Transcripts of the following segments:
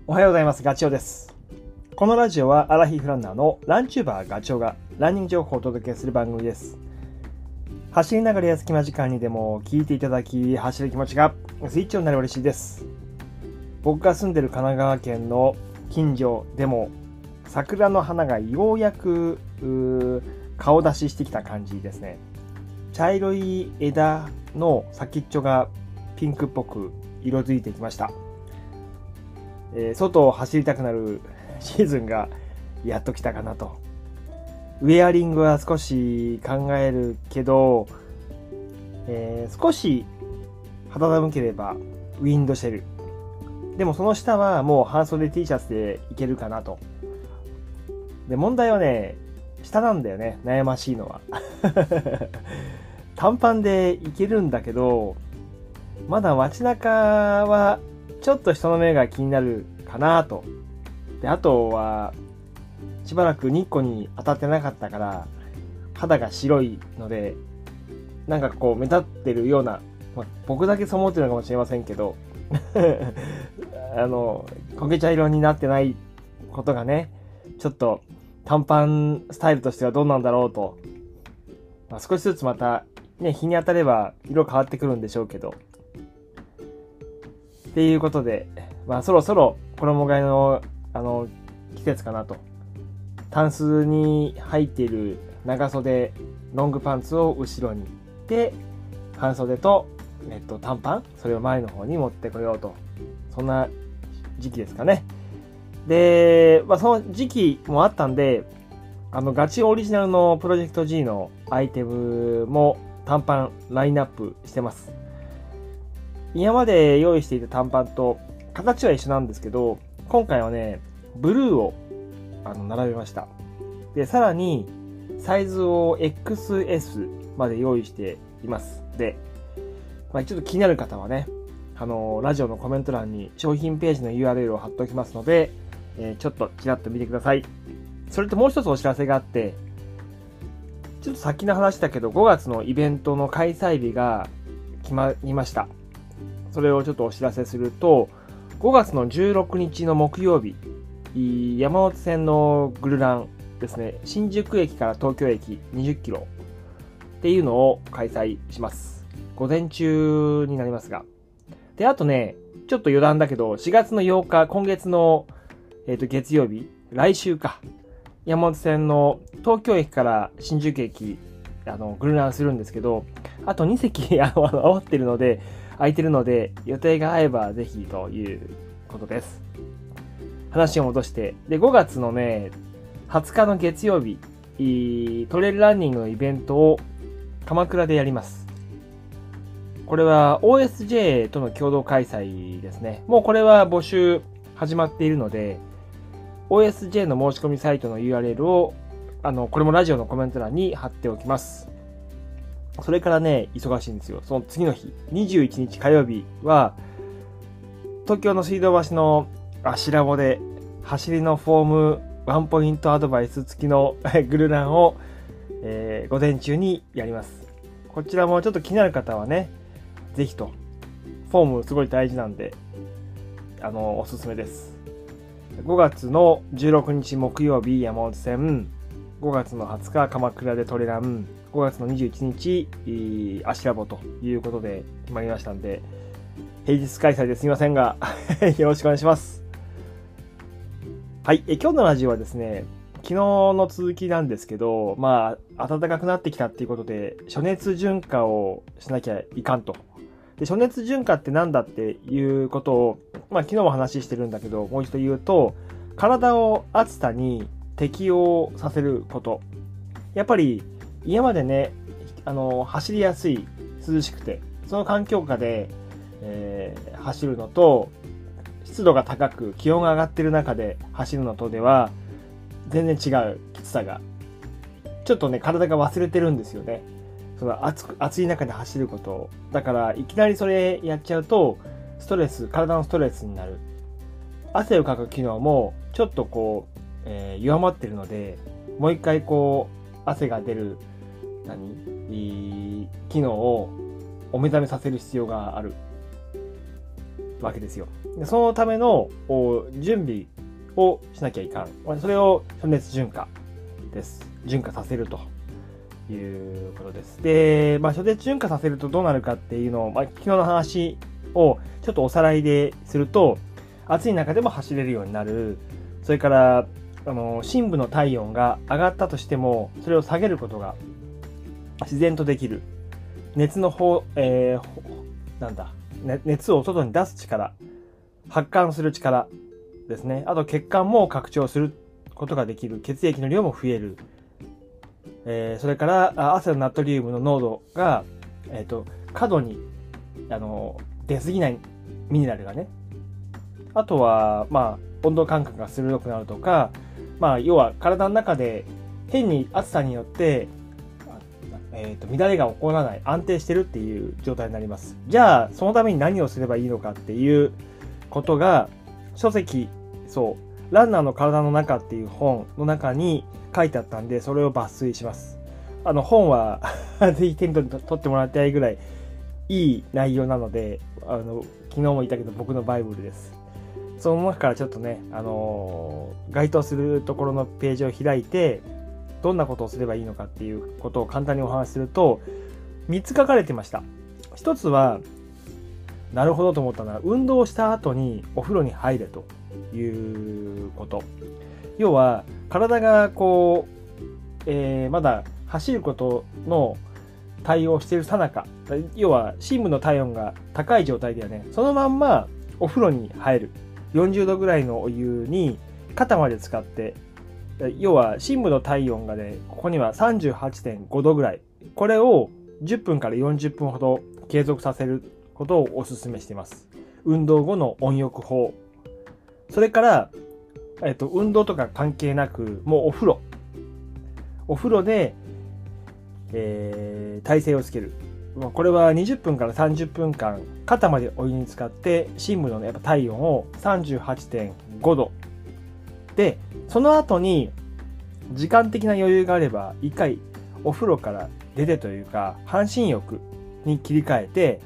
おはようございます。ガチョウです。このラジオはアラヒフランナーのランチューバーガチョウがランニング情報をお届けする番組です。走りながらや隙間時間にでも聞いていただき、走る気持ちがスイッチオンになる嬉しいです。僕が住んでる神奈川県の近所でも桜の花がようやく顔出ししてきた感じですね。茶色い枝の先っちょがピンクっぽく色づいてきました。外を走りたくなるシーズンがやっと来たかなと。ウェアリングは少し考えるけど、少し肌寒ければウィンドシェル。でもその下はもう半袖 T シャツでいけるかなと。で、問題はね、下なんだよね。悩ましいのは。短パンでいけるんだけど、まだ街中はちょっと人の目が気になるかなと。で、あとは、しばらく日光に当たってなかったから、肌が白いので、なんかこう目立ってるような、僕だけそう思ってるのかもしれませんけど、焦げ茶色になってないことがね、ちょっと短パンスタイルとしてはどうなんだろうと。少しずつまた、ね、日に当たれば色変わってくるんでしょうけど。っていうことで、そろそろ衣替えの、季節かなと。タンスに入っている長袖ロングパンツを後ろに。で、半袖と、短パン、それを前の方に持ってこようと。そんな時期ですかね。で、その時期もあったんで、ガチオリジナルのプロジェクト G のアイテムも短パンラインナップしてます。今まで用意していた短パンと形は一緒なんですけど、今回はね、ブルーを並べました。で、さらにサイズを XS まで用意しています。で、ちょっと気になる方はね、ラジオのコメント欄に商品ページの URL を貼っておきますので、ちょっとちらっと見てください。それともう一つお知らせがあって、ちょっと先の話だけど、5月のイベントの開催日が決まりました。それをちょっとお知らせすると、5月の16日の木曜日、山手線のグルランですね、新宿駅から東京駅20キロっていうのを開催します。午前中になりますが。で、あとね、ちょっと余談だけど、4月の8日、今月の、月曜日、来週か、山手線の東京駅から新宿駅、グルランするんですけど、あと2席余ってるので、空いてるので、予定が合えばぜひということです。話を戻して、で、5月のね、20日の月曜日、トレイルランニングのイベントを鎌倉でやります。これは OSJ との共同開催ですね。もうこれは募集始まっているので、OSJ の申し込みサイトの URL を、これもラジオのコメント欄に貼っておきます。それからね、忙しいんですよ。その次の日、21日火曜日は、東京の水道橋の芦ラボで、走りのフォームワンポイントアドバイス付きのグルランを、午前中にやります。こちらもちょっと気になる方はね、ぜひと。フォームすごい大事なんで、おすすめです。5月の16日木曜日山手線、5月の20日鎌倉でトレラン、5月の21日芦ラボということで決まりましたんで、平日開催ですみませんがよろしくお願いします。はい、今日のラジオはですね、昨日の続きなんですけど、暖かくなってきたっていうことで暑熱順化をしなきゃいかんと。で、暑熱順化ってなんだっていうことを、昨日も話してるんだけど、もう一度言うと、体を暑さに適応させること。やっぱり今までね、走りやすい、涼しくて、その環境下で、走るのと、湿度が高く気温が上がってる中で走るのとでは、全然違うきつさが。ちょっとね、体が忘れてるんですよね。その暑い中で走ることを。だから、いきなりそれやっちゃうと、体のストレスになる。汗をかく機能も、ちょっと弱まってるので、もう一回汗が出る、機能をお目覚めさせる必要がある。 わけですよ。でそのための準備をしなきゃいかん。それを暑熱順化です。順化させるということです。で、暑熱順化させるとどうなるかっていうのを、昨日の話をちょっとおさらいですると、暑い中でも走れるようになる。それから、深部の体温が上がったとしても、それを下げることが自然とできる。熱の熱を外に出す力、発汗する力ですね。あと血管も拡張することができる。血液の量も増える。それから汗のナトリウムの濃度が、過度に出過ぎないミネラルがね。あとは温度感覚が鋭くなるとか、要は体の中で変に暑さによって乱れが起こらない、安定してるっていう状態になります。じゃあそのために何をすればいいのかっていうことが書籍、ランナーの体の中っていう本の中に書いてあったんで、それを抜粋します。本はぜひ手に取ってもらいたいぐらいいい内容なので、昨日も言ったけど僕のバイブルです。その中からちょっとね、該当するところのページを開いて、どんなことをすればいいのかっていうことを簡単にお話しすると、3つ書かれてました。1つは、なるほどと思ったのは、運動した後にお風呂に入れということ。要は、体がまだ走ることの対応している最中、要は深部の体温が高い状態ではね、そのまんまお風呂に入る。40度ぐらいのお湯に肩まで使って、要は深部の体温がね、ここには 38.5 度ぐらい。これを10分から40分ほど継続させることをお勧めしています。運動後の温浴法。それから、運動とか関係なく、もうお風呂。お風呂で、体勢をつける。これは20分から30分間肩までお湯に浸かって深部の、ね、やっぱ体温を 38.5 度で、その後に時間的な余裕があれば一回お風呂から出てというか半身浴に切り替えて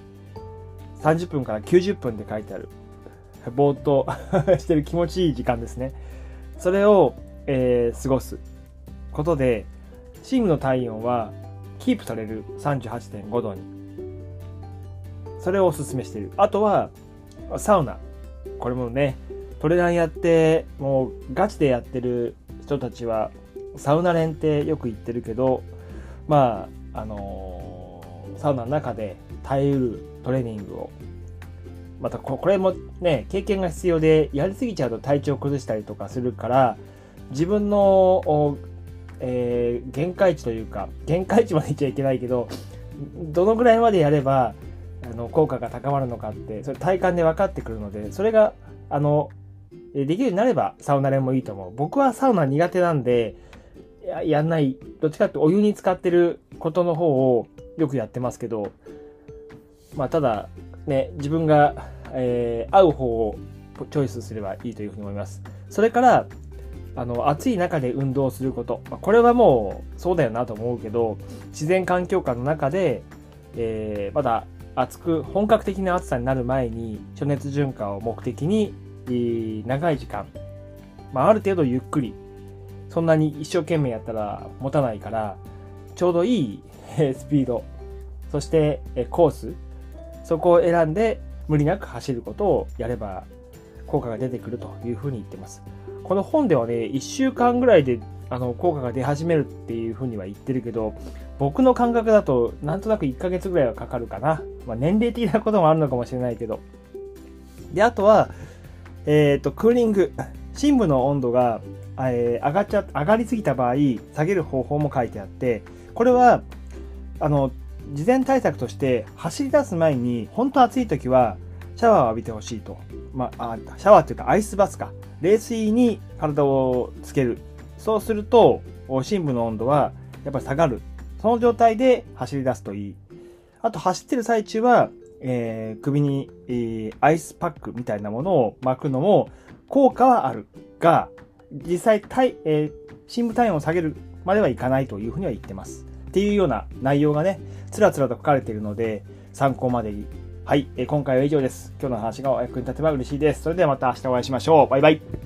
30分から90分で書いてあるぼーっとしてる気持ちいい時間ですね。それを、過ごすことで深部の体温はキープされる 38.5 度に。それをお勧めしている。あとはサウナ。これもね、トレランやってもうガチでやってる人たちはサウナ練ってよく言ってるけど、サウナの中で耐えうるトレーニングを、またこれもね経験が必要で、やりすぎちゃうと体調崩したりとかするから、自分の限界値というか、限界値まで言っちゃいけないけど、どのぐらいまでやれば効果が高まるのかって、それ体感で分かってくるので、それができるようになればサウナ練もいいと思う。僕はサウナ苦手なんでやんない。どっちかっていうとお湯に浸かってることの方をよくやってますけど、ただね、自分が、合う方をチョイスすればいいというふうに思います。それから暑い中で運動すること、これはもうそうだよなと思うけど、自然環境下の中で、まだ本格的な暑さになる前に暑熱順化を目的に、長い時間、ある程度ゆっくり、そんなに一生懸命やったら持たないから、ちょうどいいスピード、そしてコース、そこを選んで無理なく走ることをやれば効果が出てくるというふうに言ってます。この本ではね、1週間ぐらいで効果が出始めるっていうふうには言ってるけど、僕の感覚だとなんとなく1ヶ月ぐらいはかかるかな。年齢的なこともあるのかもしれないけど。で、あとは、クーリング。深部の温度が、上がりすぎた場合、下げる方法も書いてあって、これは、事前対策として走り出す前に、本当暑い時はシャワーを浴びてほしいと。シャワーっていうかアイスバスか。冷水に体をつける。そうすると、深部の温度はやっぱり下がる。その状態で走り出すといい。あと走ってる最中は、首に、アイスパックみたいなものを巻くのも効果はあるが、実際深部体温を下げるまではいかないというふうには言ってます。っていうような内容がね、つらつらと書かれているので、参考までに。 はい、今回は以上です。今日の話がお役に立てば嬉しいです。それではまた明日お会いしましょう。バイバイ。